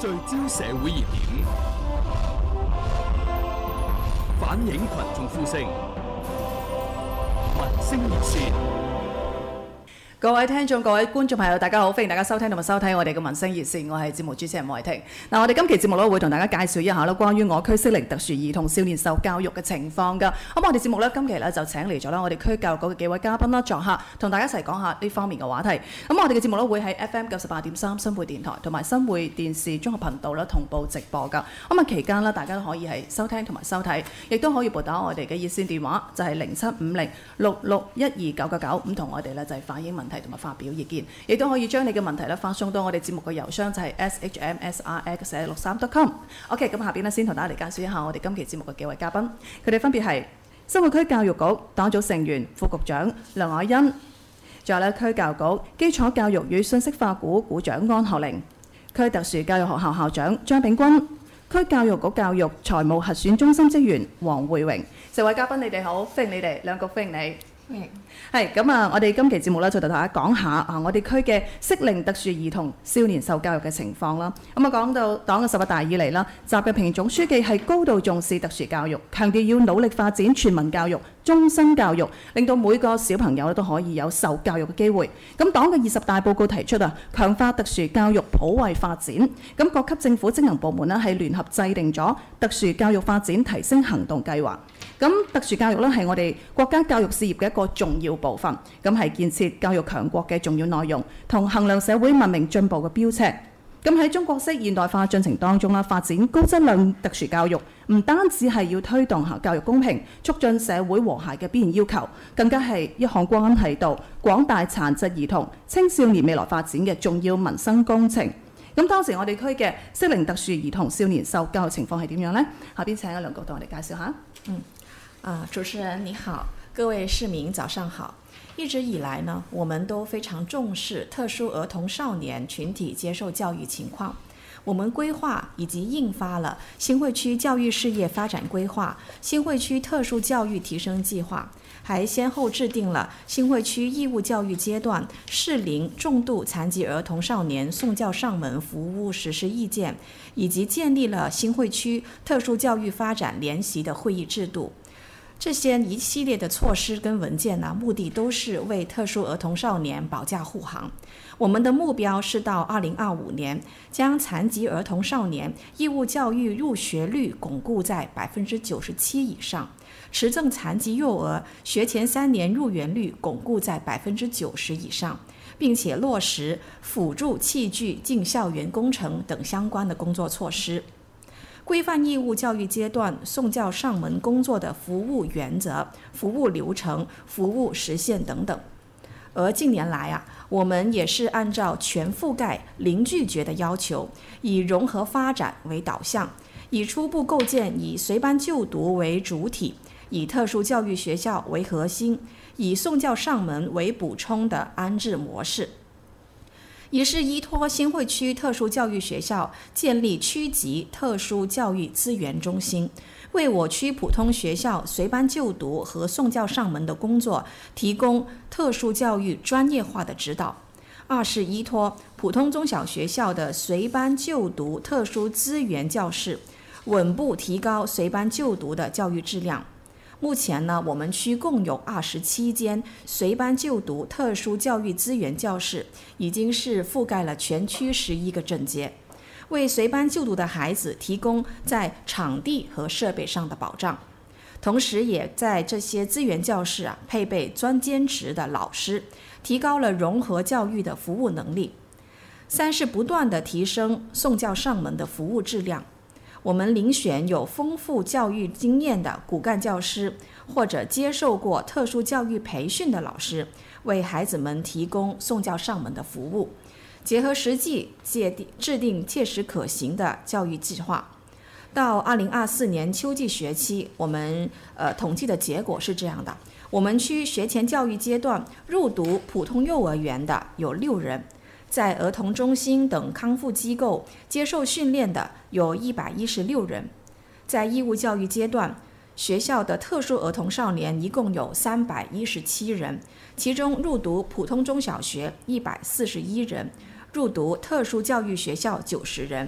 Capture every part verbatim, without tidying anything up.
聚焦社會熱點，反映群眾呼聲，民聲熱線。 各位聽眾、各位觀眾朋友，大家好，歡迎大家收聽同埋收睇我哋嘅民聲熱線，我係節目主持人黃慧婷。嗱，我哋今期節目咧會同大家介紹一下咧關於我區適齡特殊兒童少年受教育嘅情況㗎。咁我哋節目咧今期咧就請嚟咗啦我哋區教育局嘅幾位嘉賓啦作客，同大家一齊講下呢方面嘅話題。咁我哋嘅節目咧會喺 F M 九十八點三新匯電台同埋新匯電視綜合頻道咧同步直播㗎。咁啊期間咧大家都可以係收聽同埋收睇，亦都可以撥打我哋嘅熱線電話，就係零七五零六六一二九九九，咁同我哋咧就係反映問題同埋發表意見，亦都可以將你嘅問題咧發送到我哋節目嘅郵箱，就係 s h m s r x 六三 dot com。OK， 咁下邊咧先同大家嚟介紹一下我哋今期節目嘅幾位嘉賓，佢哋分別係新會區教育局黨組成員副局長梁凱欣，仲有咧區教育局基礎教育與信息化股股長安學玲，區特殊教育學校校長張炳君，區教育局教育財務核選中心職員黃慧榮。四位嘉賓你哋好，歡迎你哋，兩局歡迎你。係咁啊！我哋今期節目咧就同大家講下啊，我哋區嘅適齡特殊兒童少年受教育嘅情況啦。咁啊，講到黨嘅十八大以嚟啦，習近平總書記係高度重視特殊教育，強調要努力發展全民教育、終身教育，令到每個小朋友都可以有受教育嘅機會。咁黨嘅二十大報告提出啊，強化特殊教育普惠發展。咁各級政府職能部門呢係聯合制定咗特殊教育發展提升行動計劃。咁特殊教育咧係我哋國家教育事業嘅一個重要部分，咁係建設教育強國嘅重要內容，同衡量社會文明進步嘅標尺。咁喺中國式現代化進程當中啦，發展高質量特殊教育，唔單止係要推動教育公平、促進社會和諧嘅必然要求，更加係一項關係到廣大殘疾兒童、青少年未來發展嘅重要民生工程。咁當時我哋區嘅適齡特殊兒童少年受教育情況係點樣呢？下邊請阿梁局同我哋介紹下。 嗯。啊，主持人你好，各位市民早上好。一直以來呢，我們都非常重視特殊兒童少年群體接受教育情況。我們規劃以及印發了新會區教育事業發展規劃、新會區特殊教育提升計劃，還先後制定了新會區義務教育階段適齡重度殘疾兒童少年送教上門服務實施意見，以及建立了新會區特殊教育發展聯席的會議制度。這些一系列的措施跟文件呢，目的都是為特殊兒童少年保駕護航。我們的目標是到二零二五年，將殘疾兒童少年義務教育入學率鞏固在百分之九十七以上，持證殘疾幼兒學前三年入園率鞏固在百分之九十以上，並且落實輔助器具進校園工程等相關的工作措施。規範義務教育階段送教上門工作的服務原則、服務流程、服務時限等等。而近年來啊，我們也是按照全覆蓋、零拒絕的要求，以融合發展為導向，以初步構建以隨班就讀為主體，以特殊教育學校為核心，以送教上門為補充的安置模式。也是依託新會區特殊教育學校建立區級特殊教育資源中心，為我區普通學校隨班就讀和送教上門的工作提供特殊教育專業化的指導。二是依託普通中小學校的隨班就讀特殊資源教室，穩步提高隨班就讀的教育質量。目前呢，我們區共有二十七間隨班就讀特殊教育資源教室，已經是覆蓋了全區十一個鎮街，為隨班就讀的孩子提供在場地和設備上的保障，同時也在這些資源教室啊配備專兼職的老師，提高了融合教育的服務能力。三是不斷地提升送教上門的服務質量。我們遴選有豐富教育經驗的骨幹教師，或者接受過特殊教育培訓的老師，為孩子們提供送教上門的服務，結合實際界定制定切實可行的教育計劃。到二零二四年秋季學期，我們呃統計的結果是這樣的：我們區學前教育階段入讀普通幼兒園的有六人。在兒童中心等康復機構接受訓練的有一百一十六人，在義務教育階段，學校的特殊兒童少年一共有三百一十七人，其中入讀普通中小學一百四十一人，入讀特殊教育學校九十人，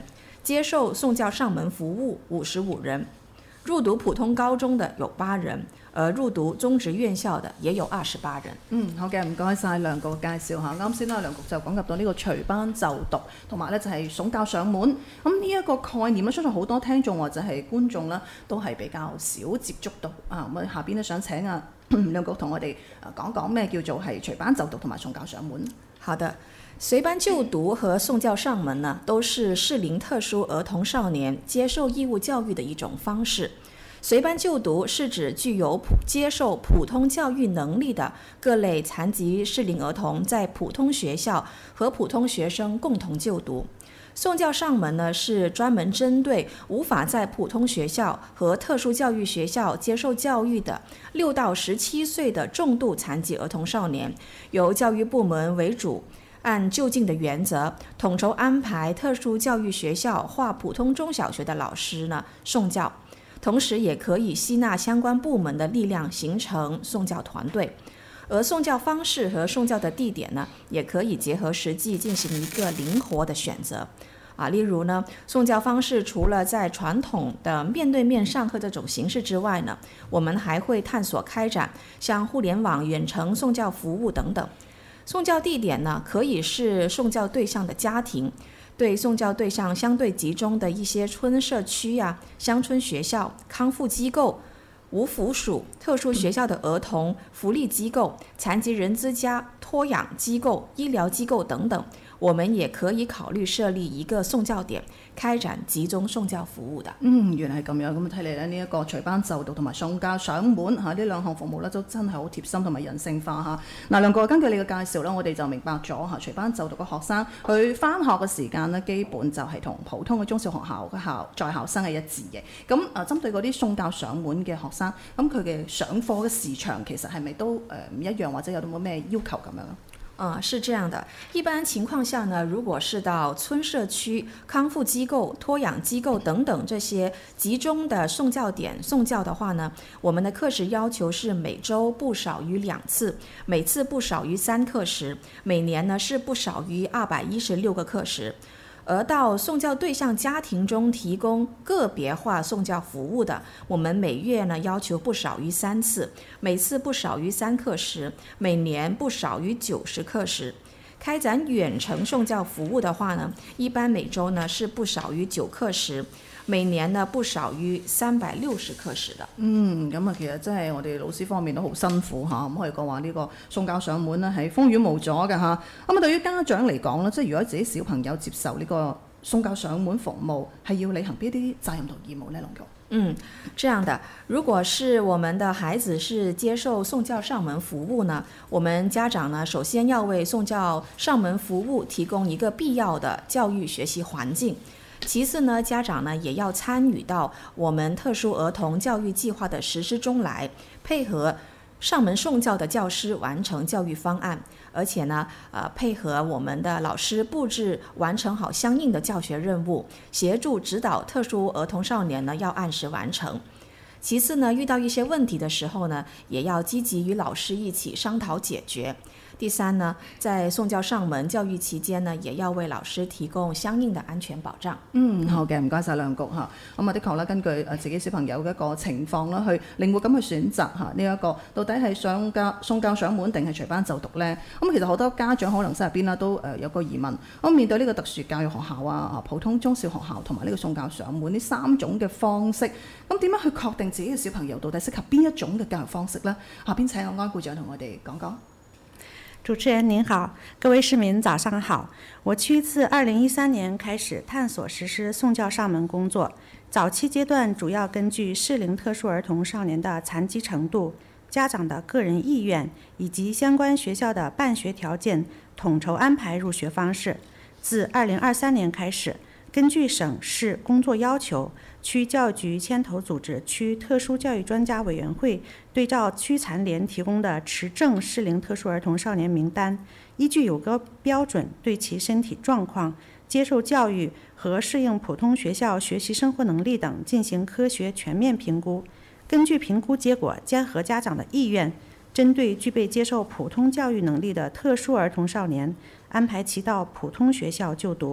接受宋教上門服務五十五人，入讀普通高中的有八人，而入讀中職院校的也有二十八人。 嗯，好嘅，唔該晒梁局介紹下。啱先啦，梁局就講及到呢個隨班就讀，同埋咧就係送教上門。咁呢一個概念咧，相信好多聽眾或者係觀眾啦，都係比較少接觸到啊。咁下邊咧想請啊梁局同我哋講講咩叫做係隨班就讀同埋送教上門。 好的。隨班就讀和送教上門呢，都是適齡特殊兒童少年接受義務教育的一種方式。隨班就讀是指具有普接受普通教育能力的各類殘疾適齡兒童在普通學校和普通學生共同就讀。送教上門呢，是專門針對無法在普通學校和特殊教育學校接受教育的六到十七歲的重度殘疾兒童少年，由教育部門為主，按就近的原則，統籌安排特殊教育學校或普通中小學的老師呢送教，同時也可以吸納相關部門的力量，形成送教團隊。而送教方式和送教的地點呢，也可以結合實際進行一個靈活的選擇。啊，例如呢，送教方式除了在傳統的面對面上課這種形式之外呢，我們還會探索開展像互聯網遠程送教服務等等。送教地點呢，可以是送教對象的家庭，對送教對象相對集中的一些村社區呀、鄉村學校、康復機構、無附屬特殊學校的兒童福利機構、殘疾人之家、托養機構、醫療機構等等。我們也可以考慮設立一個送教點，開展集中送教服務的。 嗯，原來係咁樣。咁睇嚟咧，呢一個隨班就讀同埋送教上門嚇呢兩項服務咧，都真係好貼心同埋人性化嚇。嗱，梁局根據你嘅介紹咧，我哋就明白咗嚇隨班就讀嘅學生，佢翻學嘅時間咧，基本就係同普通嘅中小學校嘅校在校生係一致嘅。咁啊，針對嗰啲送教上門嘅學生，咁佢嘅上課嘅時長其實係咪都誒唔一樣，或者有冇咩要求咁樣？ 啊、嗯，是這樣的。一般情況下呢，如果是到村社區、康復機構、托養機構等等這些集中的送教點送教的話呢，我們的課時要求是每週不少於兩次，每次不少於三課時，每年呢是不少於二百一十六個課時。而到送教對象家庭中提供個別化送教服務的，我們每月呢要求不少於三次，每次不少於三課時，每年不少於九十課時。開展遠程送教服務的話呢，一般每週呢是不少於九課時，每年呢不少於三百六十課時的。 嗯，咁啊，其實真係我哋老師方面都好辛苦嚇，咁可以講話呢個送教上門咧係風雨無阻嘅嚇。咁啊，對於家長嚟講咧，即係如果自己小朋友接受呢個送教上門服務，係要履行邊啲責任同義務呢？龍局？ 嗯，這樣的，如果是我們的孩子是接受送教上門服務呢，我們家長呢，首先要為送教上門服務提供一個必要的教育學習環境。其次呢，家長呢也要參與到我們特殊兒童教育計劃的實施中來，配合上門送教的教師完成教育方案，而且呢，呃，配合我們的老師佈置完成好相應的教學任務，協助指導特殊兒童少年呢要按時完成。其次呢，遇到一些問題的時候呢，也要積極與老師一起商討解決。第三呢，在送教上門教育期間呢，也要為老師提供相應的安全保障。 嗯，好嘅，唔該晒梁局嚇。咁啊，的確啦，根據誒自己小朋友嘅一個情況啦，去靈活咁去選擇嚇呢一個到底係上教送教上門定係隨班就讀呢？咁其實好多家長可能心入邊啦都誒有個疑問。咁面對呢個特殊教育學校啊、普通中小學校同埋呢個送教上門呢三種嘅方式，咁點樣去確定自己嘅小朋友到底適合邊一種嘅教育方式呢？下邊請我安顧長同我哋講講。 主持人您好，各位市民早上好。我區自二零一三年開始探索實施送教上門工作，早期階段主要根據適齡特殊兒童少年的殘疾程度、家長的個人意願以及相關學校的辦學條件，統籌安排入學方式。自二零二三年開始，根據省市工作要求，區教育局牽頭組織區特殊教育專家委員會，對照區殘聯提供的持證適齡特殊兒童少年名單，依據有關標準，對其身體狀況、接受教育和適應普通學校學習生活能力等進行科學全面評估。根據評估結果，結合家長的意願，針對具備接受普通教育能力的特殊兒童少年，安排其到普通學校就讀。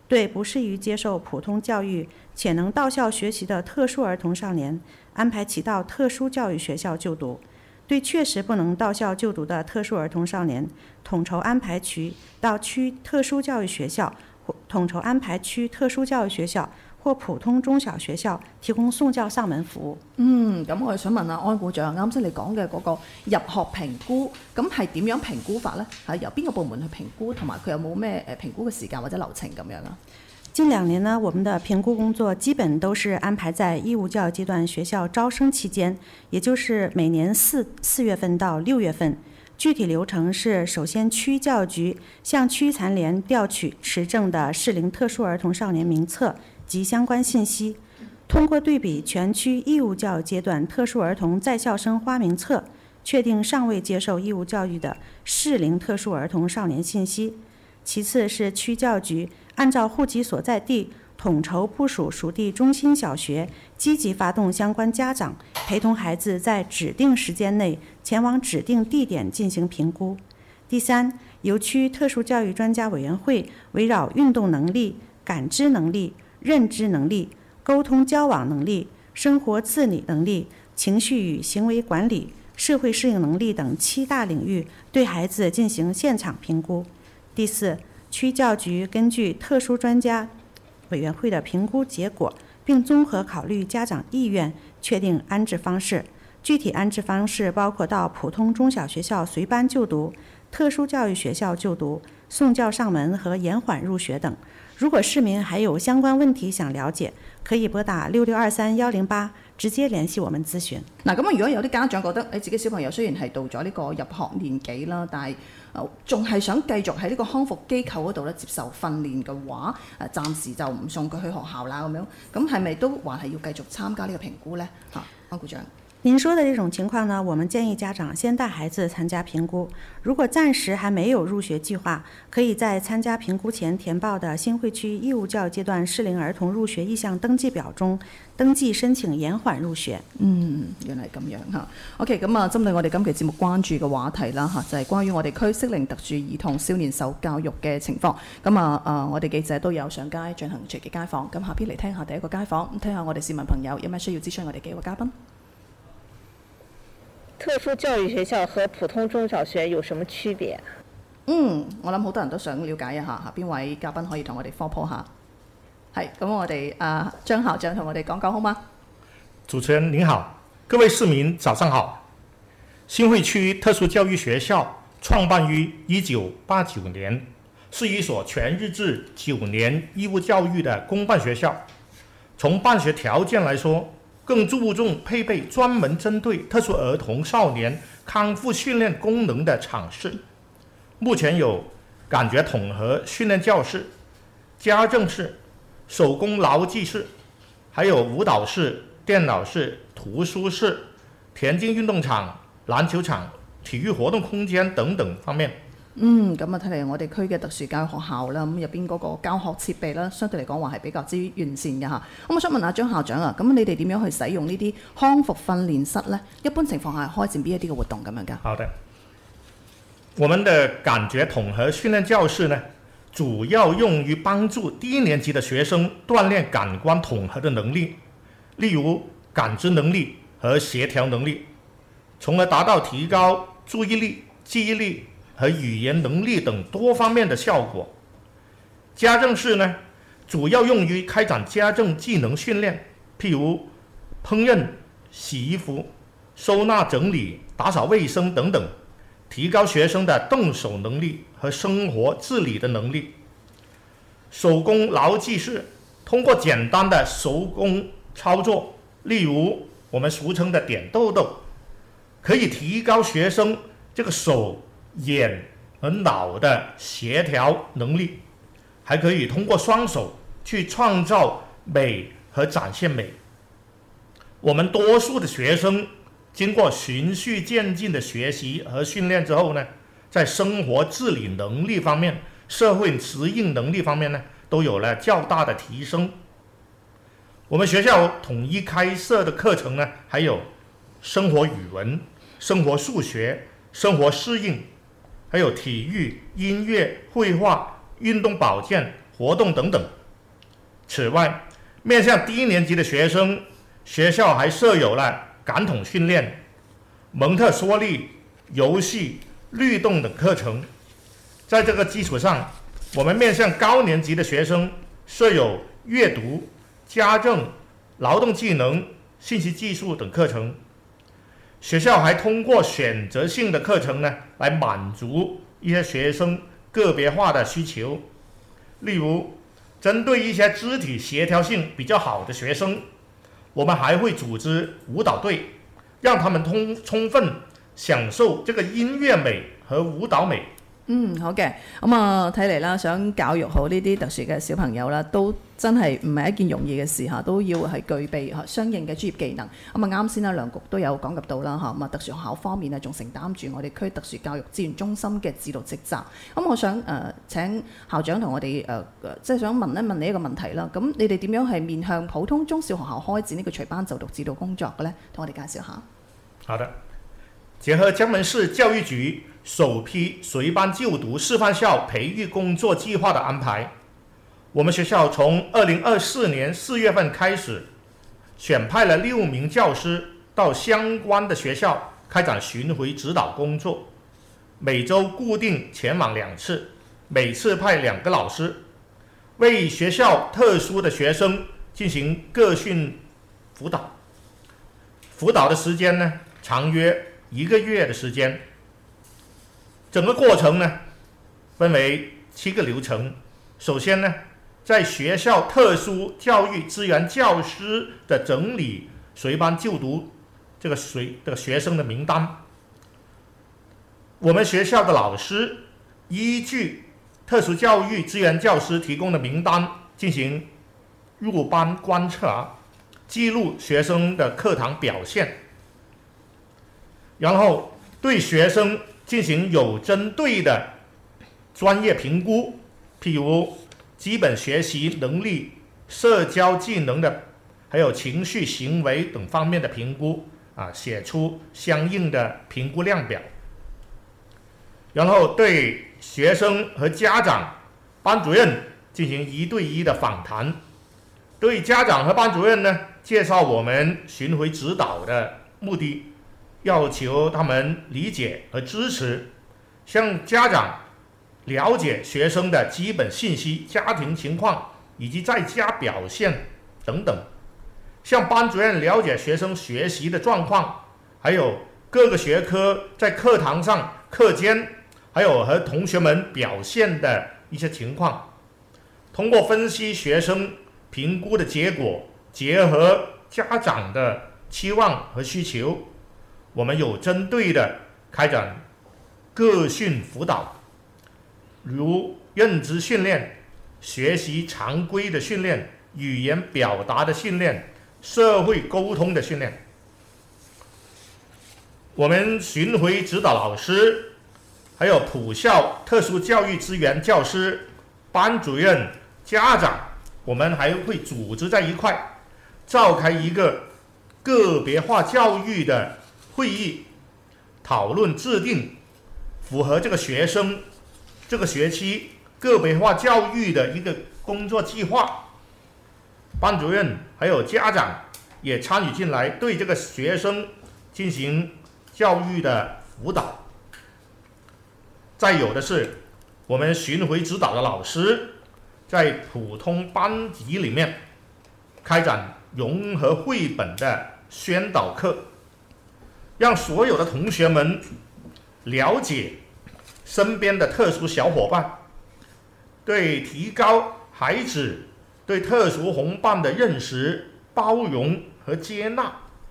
对不适于接受普通教育且能到校学习的特殊儿童少年安排其到特殊教育学校就读。对确实不能到校就读的特殊儿童少年，统筹安排区到区特殊教育學校，或統籌安排區特殊教育學校或普通中小學校提供送教上門服務。 嗯，咁我哋想問下安股長，啱先你講嘅嗰個入學評估，咁係點樣評估法呢？係由邊個部門去評估，同埋佢有冇咩誒評估嘅時間或者流程咁樣啊？ 近兩年呢，我們的評估工作基本都是安排在義務教育階段學校招生期間，也就是每年四四月份到六月份。具體流程是：首先，區教育局向區殘聯調取持證的適齡特殊兒童少年名冊及相關信息，通過對比全區義務教育階段特殊兒童在校生花名冊，確定尚未接受義務教育的適齡特殊兒童少年信息。其次是區教育局按照戶籍所在地統籌部署屬地中心小學，積極發動相關家長陪同孩子在指定時間內前往指定地點進行評估。第三，由區特殊教育專家委員會圍繞運動能力、感知能力、認知能力、溝通交往能力、生活自理能力、情緒與行為管理、社會適應能力等七大領域對孩子進行現場評估。第四，區教局根據特殊專家委員會的評估結果，並綜合考慮家長意願，確定安置方式。具體安置方式包括到普通中小學校隨班就讀、特殊教育學校就讀、送教上門和延緩入學等。如果市民還有相關問題想了解，可以撥打六六二三一零八，直接聯繫我們諮詢。 嗱，咁啊，如果有啲家長覺得誒自己小朋友雖然係到咗呢個入學年紀啦，但係誒仲係想繼續喺呢個康復機構嗰度咧接受訓練嘅話，誒暫時就唔送佢去學校啦咁樣，咁係咪都還係要繼續參加呢個評估呢？嚇，安股長。 您說的這種情況呢，我們建議家長先帶孩子參加評估。如果暫時還沒有入學計劃，可以在參加評估前填報的新會區義務教育階段適齡兒童入學意向登記表中登記申請延緩入學。 嗯，原來咁樣嚇。OK， 咁啊，針對我哋今期節目關注嘅話題啦嚇，就係、是、關於我哋區適齡特殊兒童少年受教育嘅情況。咁啊啊，我哋記者都有上街進行隨機街訪。咁下邊嚟聽下第一個街訪，咁聽下我哋市民朋友有咩需要諮詢我哋幾位嘉賓。 特殊教育學校和普通中小學有什麼區別？ 嗯，我諗好多人都想了解一下嚇，邊位嘉賓可以同我哋科普下？係，咁我哋啊張校長同我哋講講好嗎？ 主持人您好，各位市民早上好。新會區特殊教育學校創辦於一九八九年，是一所全日制九年義務教育的公辦學校。從辦學條件來說，更注重配備專門針對特殊兒童少年康復訓練功能的場室。目前有感覺統合訓練教室、家政室、手工勞技室，還有舞蹈室、電腦室、圖書室、田徑運動場、籃球場、體育活動空間等等方面。 嗯，咁啊睇嚟我哋區嘅特殊教育學校啦，咁入邊嗰個教學設備啦，相對嚟講話係比較之完善嘅嚇。咁我想問下張校長啊，咁你哋點樣去使用呢啲康復訓練室呢？一般情況下開展邊一啲嘅活動咁樣㗎？ 好的，我們的感覺統合訓練教室呢，主要用於幫助低年級的學生鍛鍊感官統合的能力，例如感知能力和協調能力，從而達到提高注意力、記憶力和語言能力等多方面的效果。家政室呢，主要用於開展家政技能訓練，譬如烹飪、洗衣服、收納整理、打掃衛生等等，提高學生的動手能力和生活自理的能力。手工勞技室通過簡單的手工操作，例如我們俗稱的點豆豆，可以提高學生這個手眼和腦的協調能力，還可以通過雙手去創造美和展現美。我們多數的學生經過循序漸進的學習和訓練之後呢，在生活自理能力方面、社會適應能力方面呢，都有了較大的提升。我們學校統一開設的課程呢，還有生活語文、生活數學、生活適應，還有體育、音樂、繪畫、運動保健、 活动等等。此外，面向低年级的学生，学校还设有了感统训练、蒙特梭利、游戏、律动等课程。在这个基础上，我们面向高年级的学生设有阅读、家政、劳动技能、信息技术等课程。学校还通过选择性的课程呢，来满足一些学生个别化的需求。例如，针对一些肢体协调性比较好的学生，我们还会組織舞蹈隊，讓他們通充分享受這個音樂美和舞蹈美。 嗯，好嘅，咁啊睇嚟啦，想教育好呢啲特殊嘅小朋友啦，都真係唔係一件容易嘅事嚇，都要係具備嚇相應嘅專業技能。咁啊啱先啦，梁局都有講及到啦嚇，咁啊特殊學校方面啊，仲承擔住我哋區特殊教育資源中心嘅指導職責。咁我想誒、呃、請校長同我哋誒、呃、即係想問一問你一個問題啦。咁你哋點樣係面向普通中小學校開展呢個隨班就讀指導工作嘅呢？同我哋介紹下。 好的，結合江門市教育局首批隨班就讀示範校培育工作計劃的安排，我們學校從二零二四年四月份開始，選派了六名教師到相關的學校開展巡迴指導工作，每週固定前往兩次，每次派兩個老師，為學校特殊的學生進行個訓輔導。輔導的時間呢，長約一個月的時間。整個過程呢，分為七個流程。首先呢，在學校特殊教育資源教師的整理隨班就讀這個隨這個學生的名單。我們學校的老師依據特殊教育資源教師提供的名單進行入班觀察，記錄學生的課堂表現，然後對學生進行有針對的專業評估，譬如基本學習能力、社交技能的，還有情緒行為等方面的評估，啊，寫出相應的評估量表。然後對學生和家長、班主任進行一對一的訪談，對家長和班主任呢，介紹我們巡迴指導的目的，要求他們理解和支持，向家長了解學生的基本信息、家庭情況以及在家表現等等，向班主任了解學生學習的狀況，還有各個學科在課堂上、課間，還有和同學們表現的一些情況。通過分析學生評估的結果，結合家長的期望和需求，我們有針對的開展個訓輔導，如認知訓練、學習常規的訓練、語言表達的訓練、社會溝通的訓練。我們巡迴指導老師，還有普校特殊教育資源教師、班主任、家長，我們還會組織在一塊，召開一個個別化教育的會議，討論制定符合這個學生這個學期個別化教育的一個工作計劃。班主任還有家長也參與進來，對這個學生進行教育的輔導。再有的是，我們巡迴指導的老師在普通班級裡面開展融合繪本的宣導課，讓所有的同學們了解身邊的特殊小夥伴，對提高孩子對特殊夥伴的認識、包容和接納。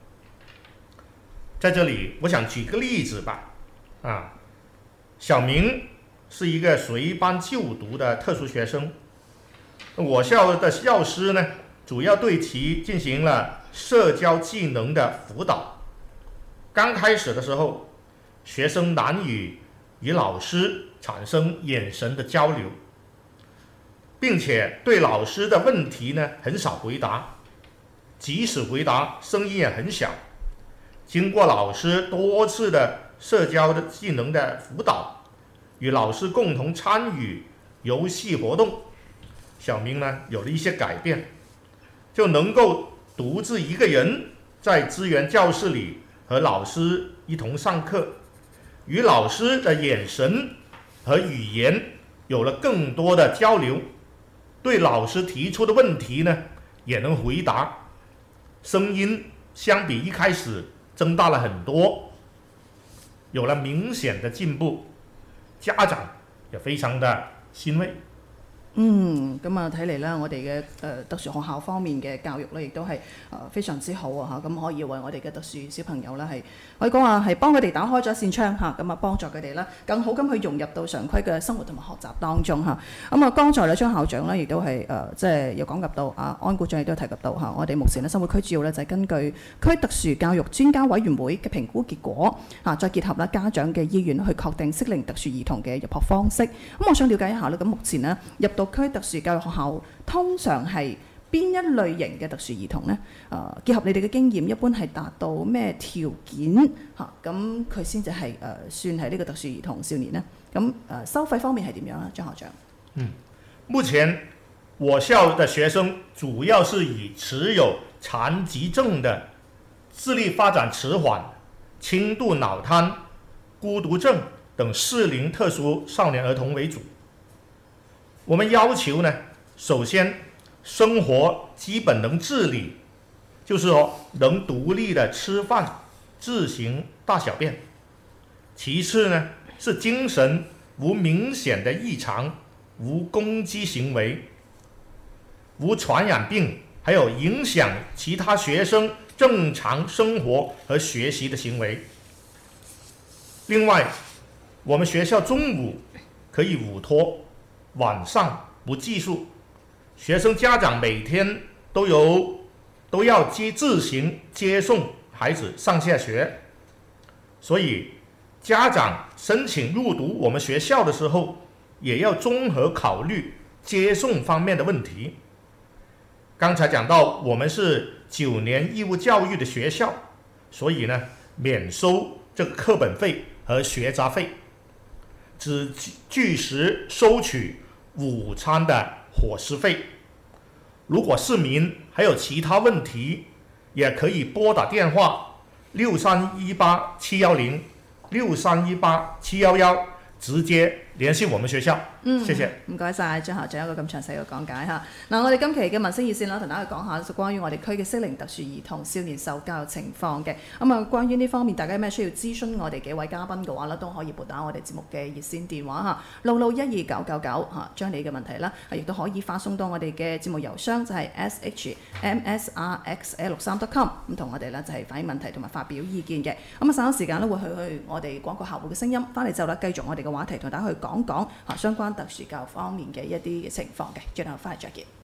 在這裡，我想舉個例子吧。啊，小明是一個隨班就讀的特殊學生，我校的教師呢，主要對其進行了社交技能的輔導。剛開始的時候，學生難以與老師產生眼神的交流，並且對老師的問題呢很少回答，即使回答聲音也很小。經過老師多次的社交的技能的輔導，與老師共同參與遊戲活動， 小明呢有了一些改变，就能够独自一个人在资源教室里和老师一同上课，与老师的眼神和语言有了更多的交流，对老师提出的问题呢也能回答，声音相比一开始增大了很多，有了明顯嘅進步，家長也非常的欣慰。 嗯，咁啊睇嚟咧，我哋嘅誒特殊學校方面嘅教育咧，亦都係誒、呃、非常之好啊嚇，咁可以為我哋嘅特殊小朋友咧係可以講話係幫佢哋打開咗一扇窗嚇，咁啊幫助佢哋咧更好咁去融入到常規嘅生活同埋學習當中嚇。咁啊，剛才咧張校長咧亦都係誒即係有講及到啊，安股長亦都提及到嚇，我哋目前咧生活區主要咧就係根據區特殊教育專家委員會嘅評估結果嚇，再結合啦家長嘅意願去確定適齡特殊兒童嘅入學方式。咁我想了解一下咧，咁目前呢，入到區特殊教育學校通常係邊一類型嘅特殊兒童呢？誒、呃，結合你哋嘅經驗，一般係達到咩條件嚇？咁佢先至係誒算係呢個特殊兒童少年呢？咁誒、呃、收費方面係點樣啊？張校長？ 嗯，目前我校的學生主要是以持有殘疾證的、智力發展遲緩、輕度腦癱、孤獨症等適齡特殊少年兒童為主。我們要求呢，首先生活基本能自理，就是說能獨立的吃飯、自行大小便。其次呢，是精神無明顯的異常，無攻擊行為，無傳染病，還有影響其他學生正常生活和學習的行為。另外，我們學校中午可以午托，晚上不寄宿，學生家長每天都有都要接自行接送孩子上下學，所以家長申請入讀我們學校的時候，也要綜合考慮接送方面的問題。剛才講到我們是九年義務教育的學校，所以呢免收這個課本費和學雜費，只據實收取午餐的伙食費。如果市民還有其他問題，也可以撥打電話六三一八七幺零六三一八七幺幺，直接聯繫我們學校。嗯，謝謝。 唔該晒張校長一個咁詳細嘅講解嚇。嗱，我哋今期嘅民生熱線啦，同大家講下就關於我哋區嘅適齡特殊兒童少年受教育情況嘅。咁啊，關於呢方面，大家有咩需要諮詢我哋幾位嘉賓嘅話咧，都可以撥打我哋節目嘅熱線電話嚇，六六一二九九九嚇，將你嘅問題啦，亦都可以發送到我哋嘅節目郵箱，就係 s h m s r x l 三 dot com， 咁同我哋咧就係反映問題同埋發表意見嘅。咁啊，稍後時間咧會去去我哋廣告客戶嘅聲音，翻嚟之後咧繼續我哋嘅話題，同大家去講講嚇相關特殊教育方面嘅一啲嘅情況嘅，轉頭翻嚟再見。